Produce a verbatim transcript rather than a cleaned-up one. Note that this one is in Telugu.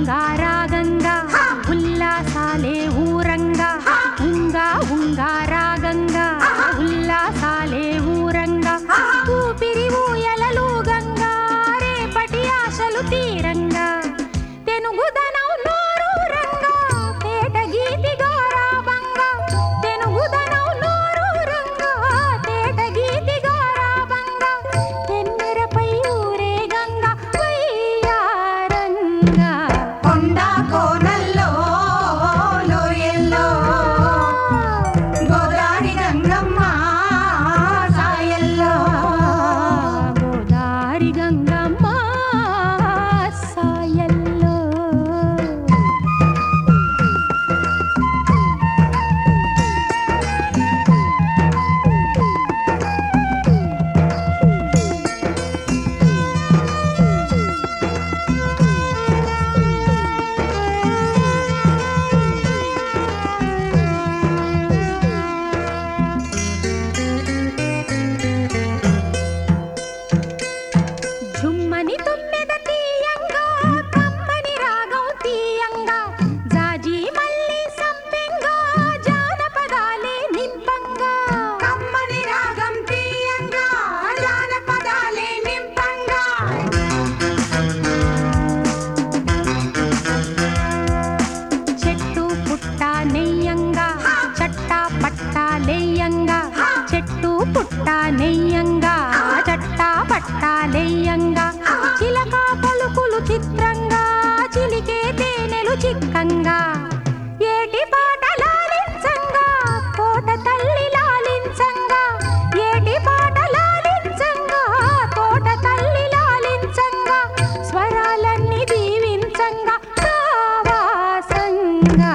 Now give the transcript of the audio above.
ఉంగారాగంగా ఉల్లాసాలే ఊరంగా ఉంగా ఉంగారాగంగా ఉల్లాసాలే ఊరంగా ఊపిరి ఊయలలు గంగా రేపటి ఆశలు తీరంగా తెనుగుదనం నోరూరంగా పేట గీతిగా రాబంగా తెనుగుదనం నోరూరంగా పేట గీతిగా రాబంగా తెమ్మెరపై ఊరే గంగా వయ్యారంగా కొండా కోనల్లో లోయల్లో గోదారి గంగమ్మ సాయల్లో గోదారి గంగమ్మ సాయల్లో ఝుమ్మని తుమ్మెద తీయంగా కమ్మని రాగం తీయంగా జాజి మల్లి సంపెంగా జానపదాలే నింపంగా కమ్మని రాగం తీయంగా జానపదాలే నింపంగా చెట్టు పుట్ట నెయ్యంగా చట్టా పట్టా లేయంగా చెట్టు పుట్ట నెయ్యంగా చట్టా పట్టా లేయంగా చిలక పలుకులు చిత్రంగా చిలికే తేనెలు చిక్కంగా ఏటి పాట లాలించంగా కోట తల్లి లాలించంగా ఏటి పాట లాలించంగా కోట తల్లి లాలించంగా స్వరాలన్నీ దీవించంగా సావాసంగా